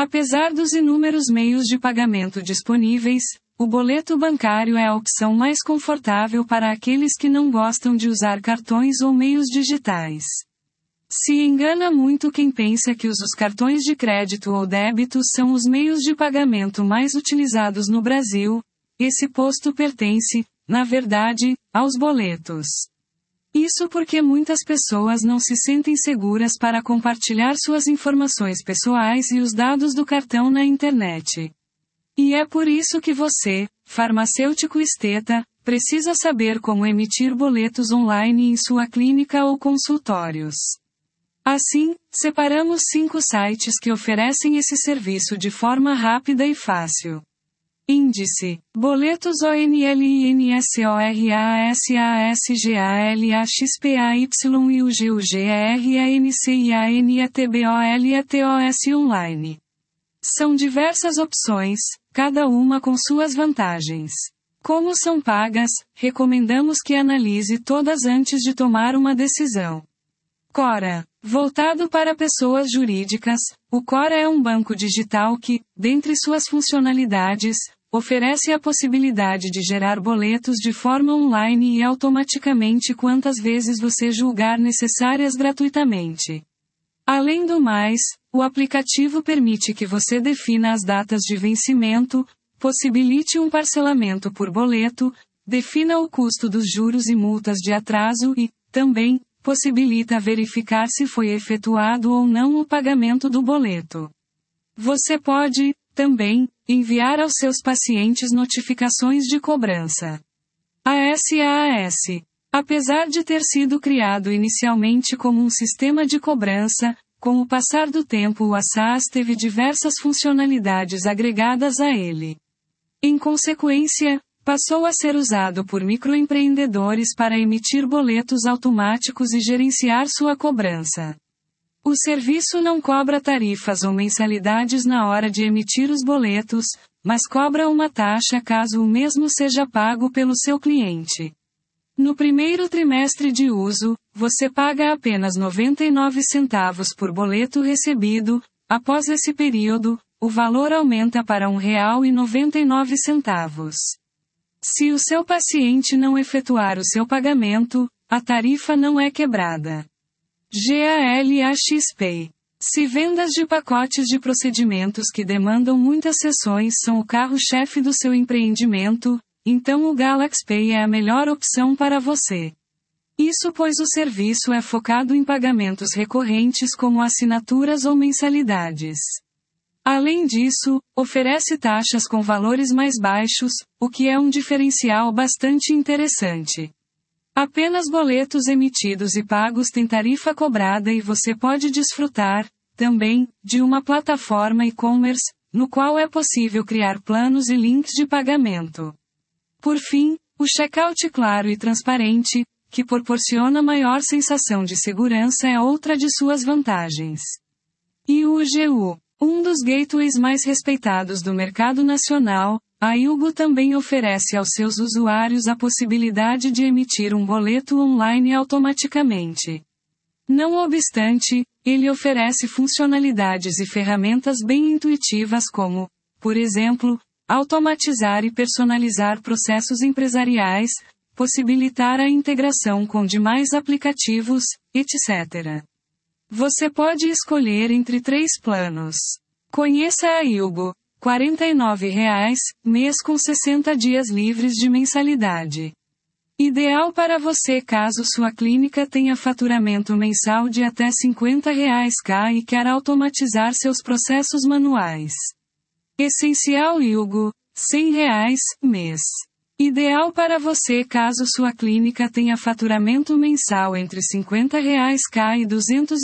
Apesar dos inúmeros meios de pagamento disponíveis, o boleto bancário é a opção mais confortável para aqueles que não gostam de usar cartões ou meios digitais. Se engana muito quem pensa que os cartões de crédito ou débito são os meios de pagamento mais utilizados no Brasil. Esse posto pertence, na verdade, aos boletos. Isso porque muitas pessoas não se sentem seguras para compartilhar suas informações pessoais e os dados do cartão na internet. E é por isso que você, farmacêutico esteta, precisa saber como emitir boletos online em sua clínica ou consultórios. Assim, separamos 5 sites que oferecem esse serviço de forma rápida e fácil. Índice: Boletos ONLINSORASASGALIAXPA-YUGUGERANCIANETBOLETOS online. São diversas opções, cada uma com suas vantagens. Como são pagas, recomendamos que analise todas antes de tomar uma decisão. Cora. Voltado para pessoas jurídicas, o Cora é um banco digital que, dentre suas funcionalidades, oferece a possibilidade de gerar boletos de forma online e automaticamente quantas vezes você julgar necessárias gratuitamente. Além do mais, o aplicativo permite que você defina as datas de vencimento, possibilite um parcelamento por boleto, defina o custo dos juros e multas de atraso e, também, possibilita verificar se foi efetuado ou não o pagamento do boleto. Você pode, também, enviar aos seus pacientes notificações de cobrança. A SaaS. Apesar de ter sido criado inicialmente como um sistema de cobrança, com o passar do tempo o SaaS teve diversas funcionalidades agregadas a ele. Em consequência, passou a ser usado por microempreendedores para emitir boletos automáticos e gerenciar sua cobrança. O serviço não cobra tarifas ou mensalidades na hora de emitir os boletos, mas cobra uma taxa caso o mesmo seja pago pelo seu cliente. No primeiro trimestre de uso, você paga apenas 99 centavos por boleto recebido. Após esse período, o valor aumenta para R$ 1,99. Se o seu paciente não efetuar o seu pagamento, a tarifa não é quebrada. GALAXPay. Se vendas de pacotes de procedimentos que demandam muitas sessões são o carro-chefe do seu empreendimento, então o GalaxPay é a melhor opção para você. Isso pois o serviço é focado em pagamentos recorrentes como assinaturas ou mensalidades. Além disso, oferece taxas com valores mais baixos, o que é um diferencial bastante interessante. Apenas boletos emitidos e pagos têm tarifa cobrada e você pode desfrutar, também, de uma plataforma e-commerce, no qual é possível criar planos e links de pagamento. Por fim, o checkout claro e transparente, que proporciona maior sensação de segurança é outra de suas vantagens. IUGU. Um dos gateways mais respeitados do mercado nacional, a IUGU também oferece aos seus usuários a possibilidade de emitir um boleto online automaticamente. Não obstante, ele oferece funcionalidades e ferramentas bem intuitivas como, por exemplo, automatizar e personalizar processos empresariais, possibilitar a integração com demais aplicativos, etc. Você pode escolher entre 3 planos. Conheça a IUGU, R$ 49,00, mês com 60 dias livres de mensalidade. Ideal para você caso sua clínica tenha faturamento mensal de até R$ 50,00 e quer automatizar seus processos manuais. Essencial IUGU, R$ 100,00, mês. Ideal para você caso sua clínica tenha faturamento mensal entre R$ 50,00 e R$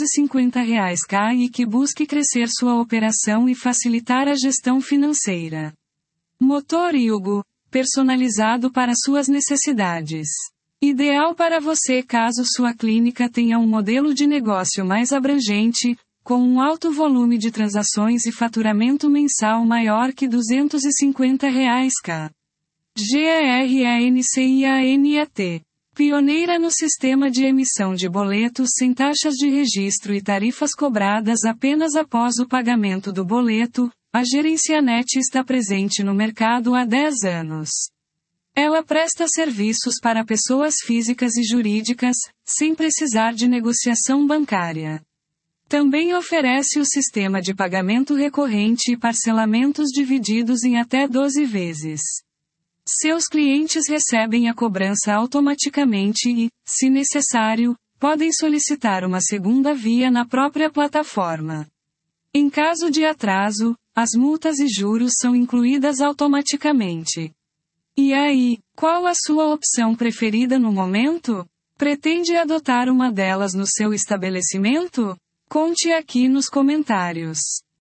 250,00 e que busque crescer sua operação e facilitar a gestão financeira. Motor IUGU, personalizado para suas necessidades. Ideal para você caso sua clínica tenha um modelo de negócio mais abrangente, com um alto volume de transações e faturamento mensal maior que R$ 250,00. GARANCIANET. Pioneira no sistema de emissão de boletos sem taxas de registro e tarifas cobradas apenas após o pagamento do boleto, a Gerencianet está presente no mercado há 10 anos. Ela presta serviços para pessoas físicas e jurídicas, sem precisar de negociação bancária. Também oferece o sistema de pagamento recorrente e parcelamentos divididos em até 12 vezes. Seus clientes recebem a cobrança automaticamente e, se necessário, podem solicitar uma segunda via na própria plataforma. Em caso de atraso, as multas e juros são incluídas automaticamente. E aí, qual a sua opção preferida no momento? Pretende adotar uma delas no seu estabelecimento? Conte aqui nos comentários.